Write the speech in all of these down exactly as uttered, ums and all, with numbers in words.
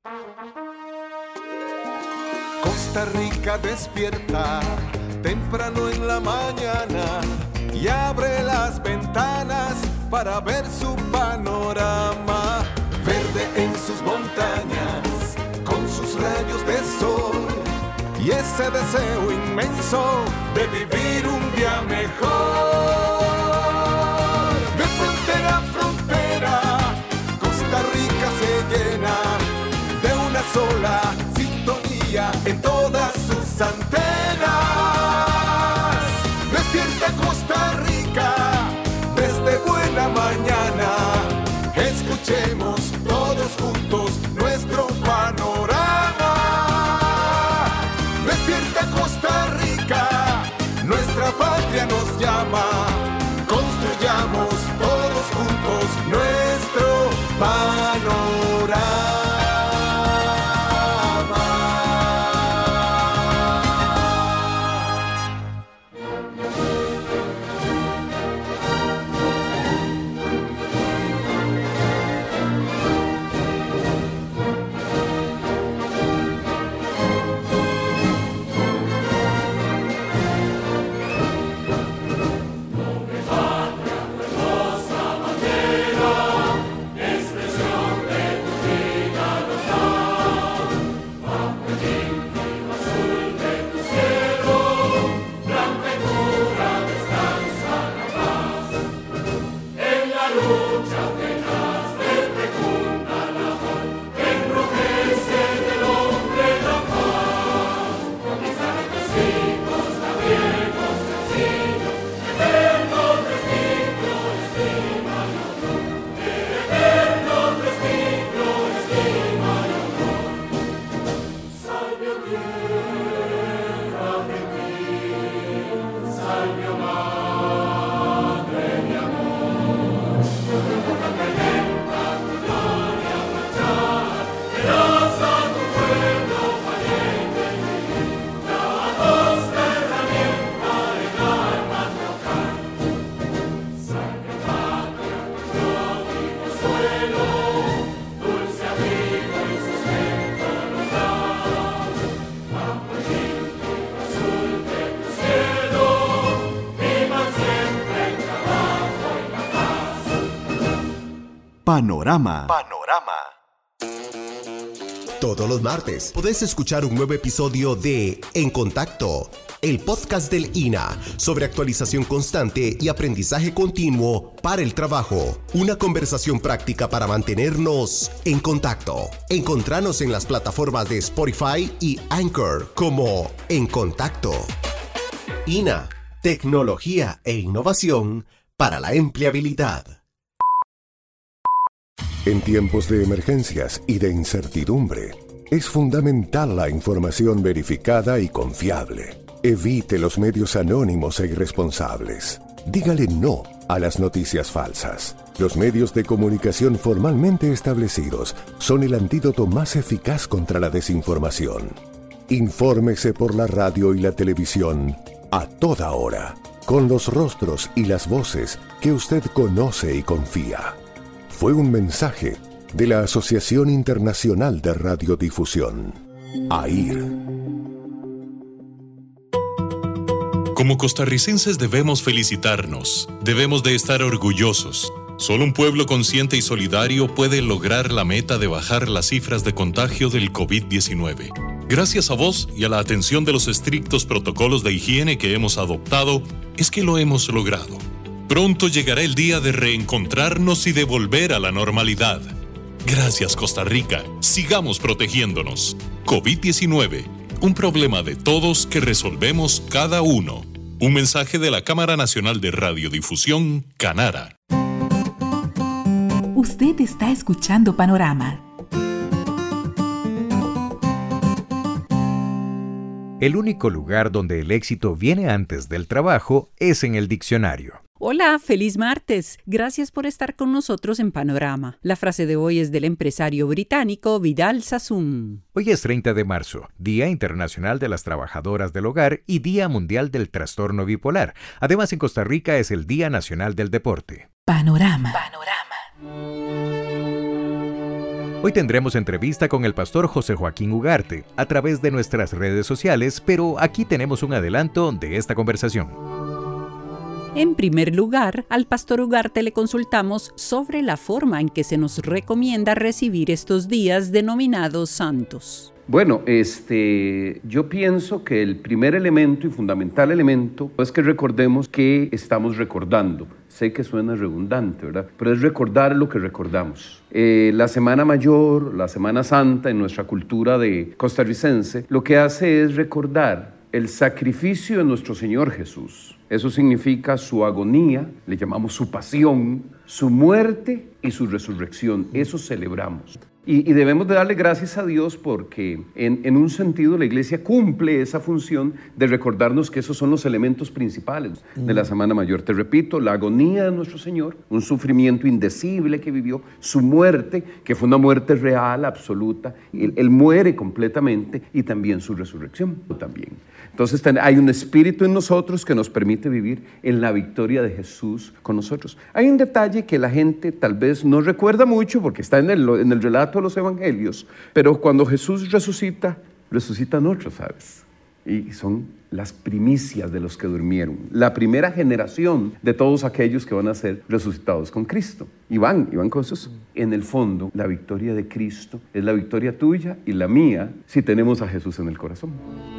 Costa Rica despierta temprano en la mañana y abre las ventanas para ver su panorama. Verde en sus montañas, con sus rayos de sol y ese deseo inmenso de vivir un día mejor. De frontera a frontera, Costa Rica se llena de una sola sintonía en todas sus antenas. Despierta Costa Rica desde buena mañana. Escuchemos todos juntos nuestro panorama. Despierta Costa Rica, nuestra patria nos llama. Construyamos todos juntos nuestro panorama. Panorama. Panorama. Todos los martes podés escuchar un nuevo episodio de En Contacto, el podcast del I N A sobre actualización constante y aprendizaje continuo para el trabajo. Una conversación práctica para mantenernos en contacto. Encontranos en las plataformas de Spotify y Anchor como En Contacto. I N A, tecnología e innovación para la empleabilidad. En tiempos de emergencias y de incertidumbre, es fundamental la información verificada y confiable. Evite los medios anónimos e irresponsables. Dígale no a las noticias falsas. Los medios de comunicación formalmente establecidos son el antídoto más eficaz contra la desinformación. Infórmese por la radio y la televisión a toda hora, con los rostros y las voces que usted conoce y confía. Fue un mensaje de la Asociación Internacional de Radiodifusión, A I R. Como costarricenses debemos felicitarnos, debemos de estar orgullosos. Solo un pueblo consciente y solidario puede lograr la meta de bajar las cifras de contagio del covid diecinueve. Gracias a vos y a la atención de los estrictos protocolos de higiene que hemos adoptado, es que lo hemos logrado. Pronto llegará el día de reencontrarnos y de volver a la normalidad. Gracias, Costa Rica. Sigamos protegiéndonos. covid diecinueve, un problema de todos que resolvemos cada uno. Un mensaje de la Cámara Nacional de Radiodifusión, Canara. Usted está escuchando Panorama. El único lugar donde el éxito viene antes del trabajo es en el diccionario. Hola, feliz martes. Gracias por estar con nosotros en Panorama. La frase de hoy es del empresario británico Vidal Sassoon. Hoy es treinta de marzo, Día Internacional de las Trabajadoras del Hogar y Día Mundial del Trastorno Bipolar. Además, en Costa Rica es el Día Nacional del Deporte. Panorama. Panorama. Hoy tendremos entrevista con el pastor José Joaquín Ugarte a través de nuestras redes sociales, pero aquí tenemos un adelanto de esta conversación. En primer lugar, al pastor Ugarte le consultamos sobre la forma en que se nos recomienda recibir estos días denominados santos. Bueno, este, yo pienso que el primer elemento y fundamental elemento es que recordemos que estamos recordando. Sé que suena redundante, ¿verdad? Pero es recordar lo que recordamos. Eh, la Semana Mayor, la Semana Santa en nuestra cultura de costarricense, lo que hace es recordar el sacrificio de nuestro Señor Jesús. Eso significa su agonía, le llamamos su pasión, su muerte y su resurrección. Eso celebramos. Y, y debemos de darle gracias a Dios porque en, en un sentido la Iglesia cumple esa función de recordarnos que esos son los elementos principales de la Semana Mayor. Te repito, la agonía de nuestro Señor, un sufrimiento indecible que vivió, su muerte, que fue una muerte real, absoluta, él, él muere completamente, y también su resurrección también. Entonces hay un espíritu en nosotros que nos permite vivir en la victoria de Jesús con nosotros. Hay un detalle que la gente tal vez no recuerda mucho porque está en el, en el relato de los evangelios, pero cuando Jesús resucita, resucitan otros, ¿sabes? Y son las primicias de los que durmieron, la primera generación de todos aquellos que van a ser resucitados con Cristo. Y van, y van con Jesús. En el fondo, la victoria de Cristo es la victoria tuya y la mía si tenemos a Jesús en el corazón.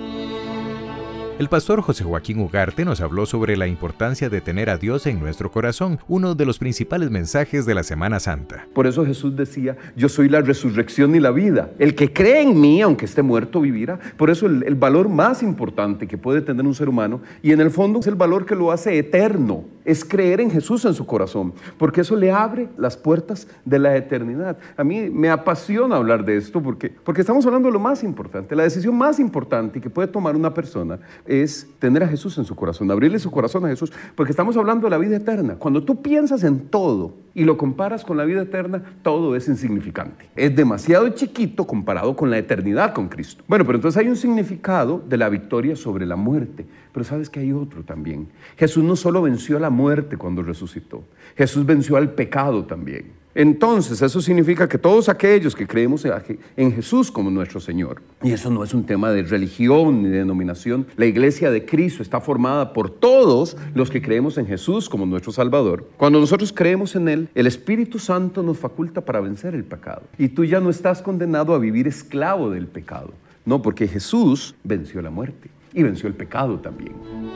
El pastor José Joaquín Ugarte nos habló sobre la importancia de tener a Dios en nuestro corazón, uno de los principales mensajes de la Semana Santa. Por eso Jesús decía, yo soy la resurrección y la vida. El que cree en mí, aunque esté muerto, vivirá. Por eso el, el valor más importante que puede tener un ser humano, y en el fondo es el valor que lo hace eterno, es creer en Jesús en su corazón, porque eso le abre las puertas de la eternidad. A mí me apasiona hablar de esto porque, porque estamos hablando de lo más importante. La decisión más importante que puede tomar una persona es tener a Jesús en su corazón, abrirle su corazón a Jesús, porque estamos hablando de la vida eterna. Cuando tú piensas en todo y lo comparas con la vida eterna, todo es insignificante. Es demasiado chiquito comparado con la eternidad con Cristo. Bueno, pero entonces hay un significado de la victoria sobre la muerte, pero sabes que hay otro también. Jesús no solo venció la muerte cuando resucitó, Jesús venció al pecado también. Entonces, eso significa que todos aquellos que creemos en Jesús como nuestro Señor, y eso no es un tema de religión ni de denominación, la iglesia de Cristo está formada por todos los que creemos en Jesús como nuestro Salvador. Cuando nosotros creemos en Él, el Espíritu Santo nos faculta para vencer el pecado. Y tú ya no estás condenado a vivir esclavo del pecado. No, porque Jesús venció la muerte y venció el pecado también.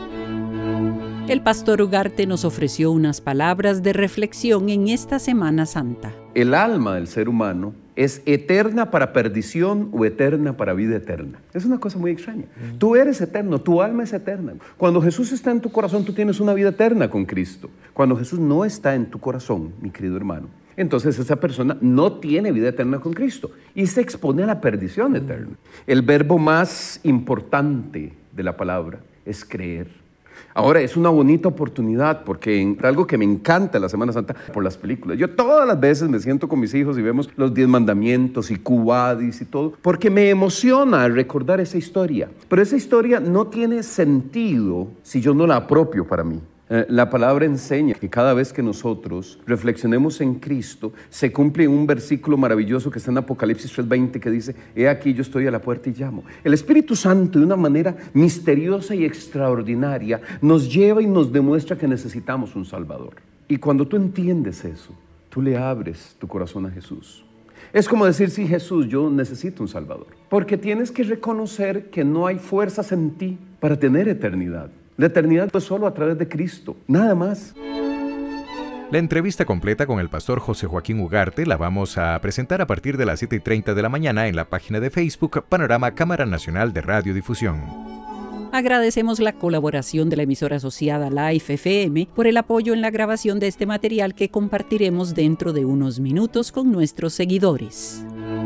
El pastor Ugarte nos ofreció unas palabras de reflexión en esta Semana Santa. El alma del ser humano es eterna para perdición o eterna para vida eterna. Es una cosa muy extraña. Mm. Tú eres eterno, tu alma es eterna. Cuando Jesús está en tu corazón, tú tienes una vida eterna con Cristo. Cuando Jesús no está en tu corazón, mi querido hermano, entonces esa persona no tiene vida eterna con Cristo y se expone a la perdición eterna. El verbo más importante de la palabra es creer. Ahora, es una bonita oportunidad porque en algo que me encanta la Semana Santa por las películas. Yo todas las veces me siento con mis hijos y vemos los diez mandamientos y Quo Vadis y todo, porque me emociona recordar esa historia. Pero esa historia no tiene sentido si yo no la apropio para mí. La palabra enseña que cada vez que nosotros reflexionemos en Cristo, se cumple un versículo maravilloso que está en Apocalipsis tres veinte que dice, he aquí yo estoy a la puerta y llamo. El Espíritu Santo, de una manera misteriosa y extraordinaria, nos lleva y nos demuestra que necesitamos un Salvador. Y cuando tú entiendes eso, tú le abres tu corazón a Jesús. Es como decir, sí, Jesús, yo necesito un Salvador. Porque tienes que reconocer que no hay fuerzas en ti para tener eternidad. La eternidad es solo a través de Cristo, nada más. La entrevista completa con el pastor José Joaquín Ugarte la vamos a presentar a partir de las siete y treinta de la mañana en la página de Facebook Panorama Cámara Nacional de Radiodifusión. Agradecemos la colaboración de la emisora asociada Life F M por el apoyo en la grabación de este material que compartiremos dentro de unos minutos con nuestros seguidores.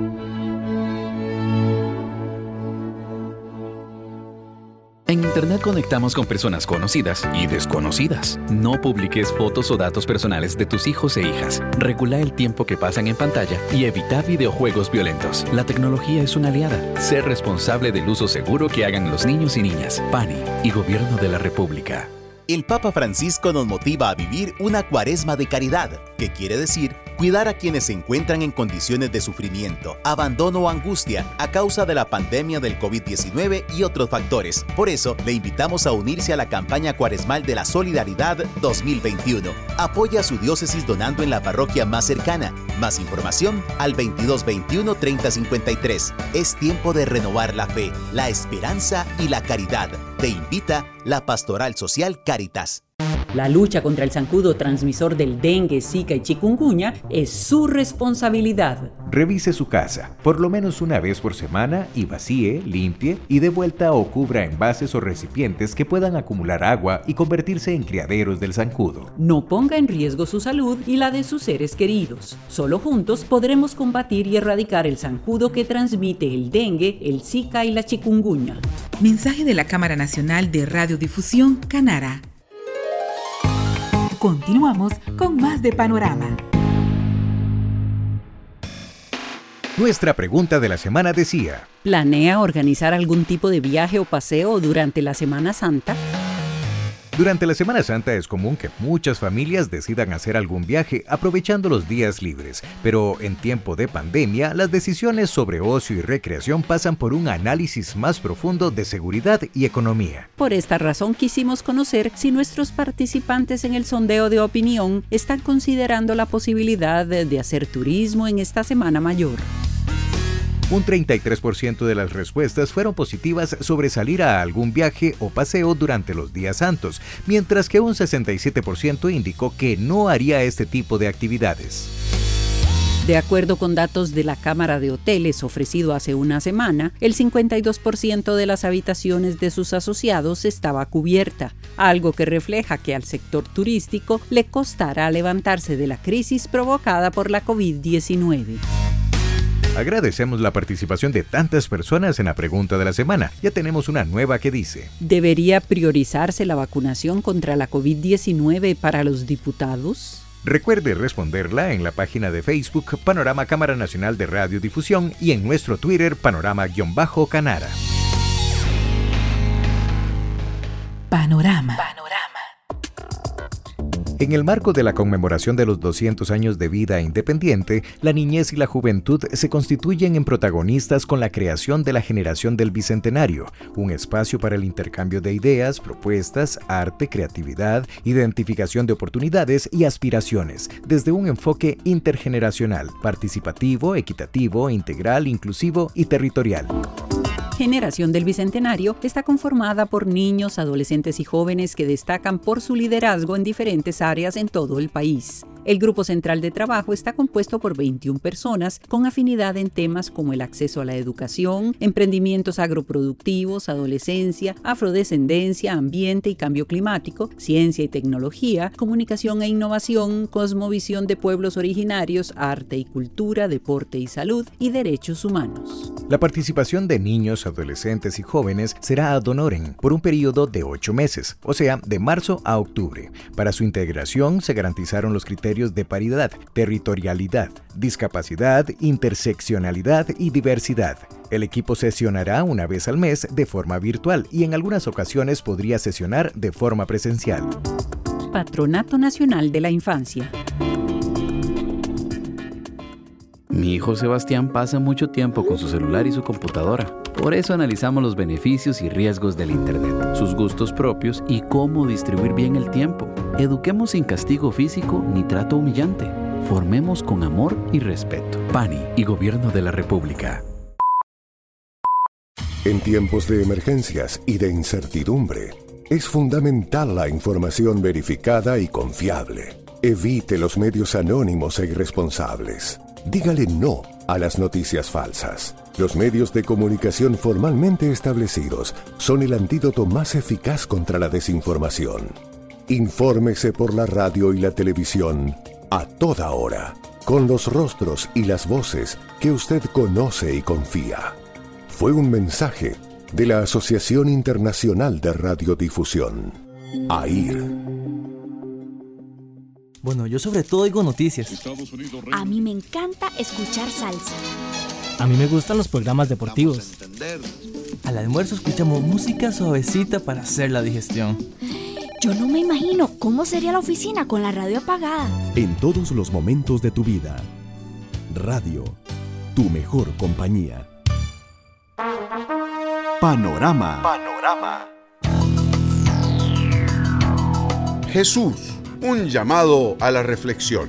En Internet conectamos con personas conocidas y desconocidas. No publiques fotos o datos personales de tus hijos e hijas. Regula el tiempo que pasan en pantalla y evita videojuegos violentos. La tecnología es una aliada. Sé responsable del uso seguro que hagan los niños y niñas. PANI y Gobierno de la República. El Papa Francisco nos motiva a vivir una cuaresma de caridad, que quiere decir Cuidar a quienes se encuentran en condiciones de sufrimiento, abandono o angustia a causa de la pandemia del COVID diecinueve y otros factores. Por eso, le invitamos a unirse a la campaña cuaresmal de la Solidaridad dos mil veintiuno. Apoya a su diócesis donando en la parroquia más cercana. Más información al veintidós veintiuno treinta cincuenta y tres. Es tiempo de renovar la fe, la esperanza y la caridad. Te invita la Pastoral Social Cáritas. La lucha contra el zancudo transmisor del dengue, zika y chikungunya es su responsabilidad. Revise su casa, por lo menos una vez por semana, y vacíe, limpie y dé vuelta o cubra envases o recipientes que puedan acumular agua y convertirse en criaderos del zancudo. No ponga en riesgo su salud y la de sus seres queridos. Solo juntos podremos combatir y erradicar el zancudo que transmite el dengue, el zika y la chikungunya. Mensaje de la Cámara Nacional de Radiodifusión, Canara. Continuamos con más de Panorama. Nuestra pregunta de la semana decía: ¿planea organizar algún tipo de viaje o paseo durante la Semana Santa? Durante la Semana Santa es común que muchas familias decidan hacer algún viaje aprovechando los días libres, pero en tiempo de pandemia las decisiones sobre ocio y recreación pasan por un análisis más profundo de seguridad y economía. Por esta razón quisimos conocer si nuestros participantes en el sondeo de opinión están considerando la posibilidad de, de hacer turismo en esta Semana Mayor. Un treinta y tres por ciento de las respuestas fueron positivas sobre salir a algún viaje o paseo durante los días santos, mientras que un sesenta y siete por ciento indicó que no haría este tipo de actividades. De acuerdo con datos de la Cámara de Hoteles ofrecido hace una semana, el cincuenta y dos por ciento de las habitaciones de sus asociados estaba cubierta, algo que refleja que al sector turístico le costará levantarse de la crisis provocada por la COVID diecinueve. Agradecemos la participación de tantas personas en la pregunta de la semana. Ya tenemos una nueva que dice: ¿debería priorizarse la vacunación contra la COVID diecinueve para los diputados? Recuerde responderla en la página de Facebook Panorama Cámara Nacional de Radiodifusión y en nuestro Twitter Panorama-Canara. Panorama. Panorama. En el marco de la conmemoración de los doscientos años de vida independiente, la niñez y la juventud se constituyen en protagonistas con la creación de la Generación del Bicentenario, un espacio para el intercambio de ideas, propuestas, arte, creatividad, identificación de oportunidades y aspiraciones, desde un enfoque intergeneracional, participativo, equitativo, integral, inclusivo y territorial. Generación del Bicentenario está conformada por niños, adolescentes y jóvenes que destacan por su liderazgo en diferentes áreas en todo el país. El grupo central de trabajo está compuesto por veintiuna personas con afinidad en temas como el acceso a la educación, emprendimientos agroproductivos, adolescencia, afrodescendencia, ambiente y cambio climático, ciencia y tecnología, comunicación e innovación, cosmovisión de pueblos originarios, arte y cultura, deporte y salud y derechos humanos. La participación de niños, adolescentes y jóvenes será ad honorem por un periodo de ocho meses, o sea, de marzo a octubre. Para su integración se garantizaron los criterios de paridad, territorialidad, discapacidad, interseccionalidad y diversidad. El equipo sesionará una vez al mes de forma virtual y en algunas ocasiones podría sesionar de forma presencial. Patronato Nacional de la Infancia. Mi hijo Sebastián pasa mucho tiempo con su celular y su computadora. Por eso analizamos los beneficios y riesgos del Internet, sus gustos propios y cómo distribuir bien el tiempo. Eduquemos sin castigo físico ni trato humillante. Formemos con amor y respeto. P A N I y Gobierno de la República. En tiempos de emergencias y de incertidumbre, es fundamental la información verificada y confiable. Evite los medios anónimos e irresponsables. Dígale no a las noticias falsas. Los medios de comunicación formalmente establecidos son el antídoto más eficaz contra la desinformación. Infórmese por la radio y la televisión a toda hora, con los rostros y las voces que usted conoce y confía. Fue un mensaje de la Asociación Internacional de Radiodifusión, A I R. Bueno, yo sobre todo oigo noticias. A mí me encanta escuchar salsa. A mí me gustan los programas deportivos. Al almuerzo escuchamos música suavecita para hacer la digestión. Yo no me imagino cómo sería la oficina con la radio apagada. En todos los momentos de tu vida. Radio, tu mejor compañía. Panorama. Panorama. Jesús, un llamado a la reflexión.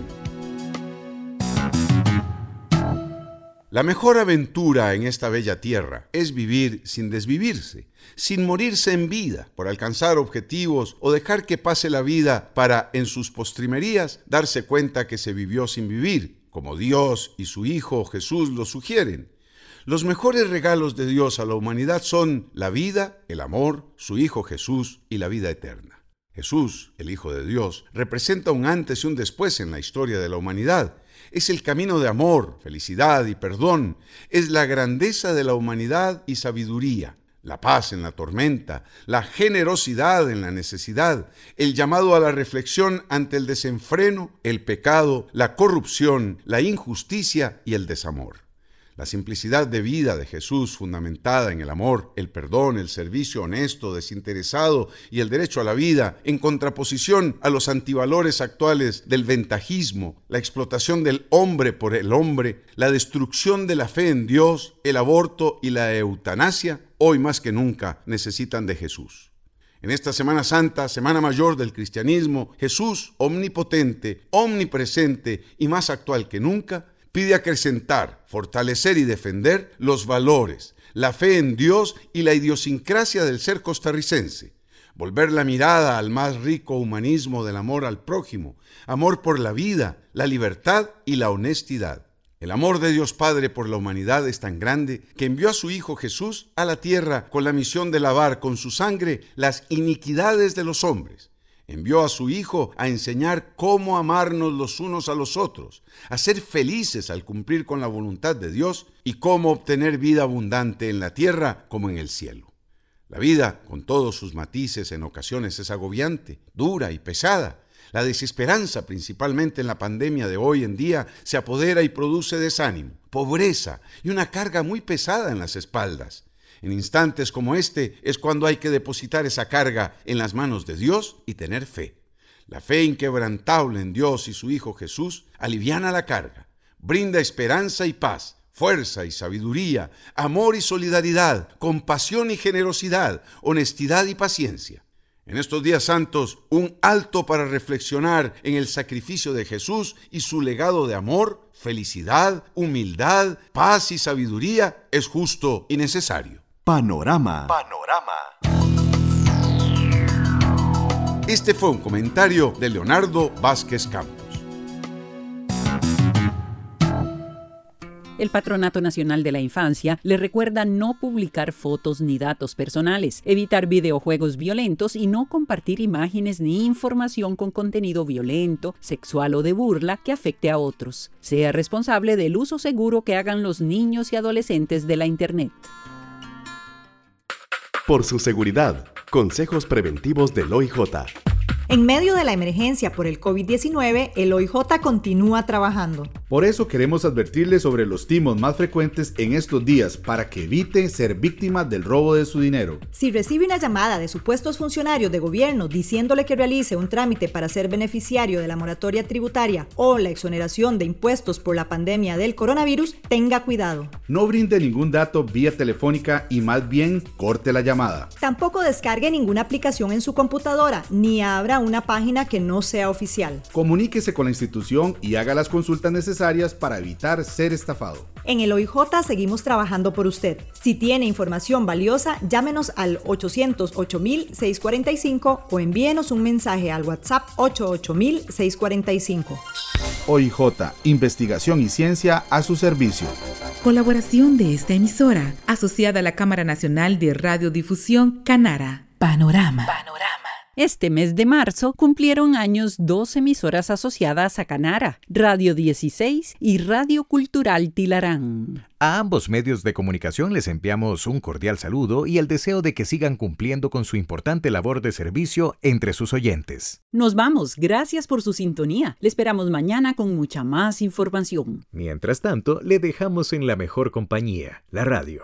La mejor aventura en esta bella tierra es vivir sin desvivirse, sin morirse en vida, por alcanzar objetivos o dejar que pase la vida para, en sus postrimerías, darse cuenta que se vivió sin vivir, como Dios y su Hijo Jesús lo sugieren. Los mejores regalos de Dios a la humanidad son la vida, el amor, su Hijo Jesús y la vida eterna. Jesús, el Hijo de Dios, representa un antes y un después en la historia de la humanidad. Es el camino de amor, felicidad y perdón. Es la grandeza de la humanidad y sabiduría, la paz en la tormenta, la generosidad en la necesidad, el llamado a la reflexión ante el desenfreno, el pecado, la corrupción, la injusticia y el desamor. La simplicidad de vida de Jesús, fundamentada en el amor, el perdón, el servicio honesto, desinteresado y el derecho a la vida, en contraposición a los antivalores actuales del ventajismo, la explotación del hombre por el hombre, la destrucción de la fe en Dios, el aborto y la eutanasia, hoy más que nunca necesitan de Jesús. En esta Semana Santa, Semana Mayor del cristianismo, Jesús, omnipotente, omnipresente y más actual que nunca, pide acrecentar, fortalecer y defender los valores, la fe en Dios y la idiosincrasia del ser costarricense. Volver la mirada al más rico humanismo del amor al prójimo, amor por la vida, la libertad y la honestidad. El amor de Dios Padre por la humanidad es tan grande que envió a su Hijo Jesús a la tierra con la misión de lavar con su sangre las iniquidades de los hombres. Envió a su Hijo a enseñar cómo amarnos los unos a los otros, a ser felices al cumplir con la voluntad de Dios y cómo obtener vida abundante en la tierra como en el cielo. La vida, con todos sus matices, en ocasiones es agobiante, dura y pesada. La desesperanza, principalmente en la pandemia de hoy en día, se apodera y produce desánimo, pobreza y una carga muy pesada en las espaldas. En instantes como este es cuando hay que depositar esa carga en las manos de Dios y tener fe. La fe inquebrantable en Dios y su Hijo Jesús aliviana la carga, brinda esperanza y paz, fuerza y sabiduría, amor y solidaridad, compasión y generosidad, honestidad y paciencia. En estos días santos, un alto para reflexionar en el sacrificio de Jesús y su legado de amor, felicidad, humildad, paz y sabiduría es justo y necesario. Panorama. Panorama. Este fue un comentario de Leonardo Vázquez Campos. El Patronato Nacional de la Infancia le recuerda no publicar fotos ni datos personales, evitar videojuegos violentos y no compartir imágenes ni información con contenido violento, sexual o de burla que afecte a otros. Sea responsable del uso seguro que hagan los niños y adolescentes de la Internet. Por su seguridad, consejos preventivos del O I J. En medio de la emergencia por el COVID diecinueve, el O I J continúa trabajando. Por eso queremos advertirle sobre los timos más frecuentes en estos días para que evite ser víctima del robo de su dinero. Si recibe una llamada de supuestos funcionarios de gobierno diciéndole que realice un trámite para ser beneficiario de la moratoria tributaria o la exoneración de impuestos por la pandemia del coronavirus, tenga cuidado. No brinde ningún dato vía telefónica y más bien corte la llamada. Tampoco descargue ninguna aplicación en su computadora ni abra una página que no sea oficial. Comuníquese con la institución y haga las consultas necesarias para evitar ser estafado. En el O I J seguimos trabajando por usted. Si tiene información valiosa, llámenos al ochocientos ocho mil seiscientos cuarenta y cinco o envíenos un mensaje al WhatsApp ochenta y ocho mil seiscientos cuarenta y cinco. O I J, investigación y ciencia a su servicio. Colaboración de esta emisora, asociada a la Cámara Nacional de Radiodifusión Canara. Panorama. Panorama. Este mes de marzo cumplieron años dos emisoras asociadas a Canara, Radio dieciséis y Radio Cultural Tilarán. A ambos medios de comunicación les enviamos un cordial saludo y el deseo de que sigan cumpliendo con su importante labor de servicio entre sus oyentes. Nos vamos, gracias por su sintonía. Le esperamos mañana con mucha más información. Mientras tanto, le dejamos en la mejor compañía, la radio.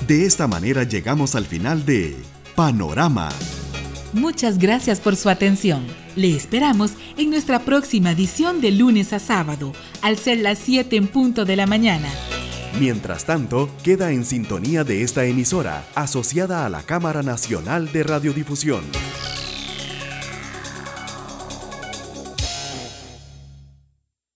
De esta manera llegamos al final de Panorama. Muchas gracias por su atención. Le esperamos en nuestra próxima edición de lunes a sábado, al ser las siete en punto de la mañana. Mientras tanto, queda en sintonía de esta emisora, asociada a la Cámara Nacional de Radiodifusión.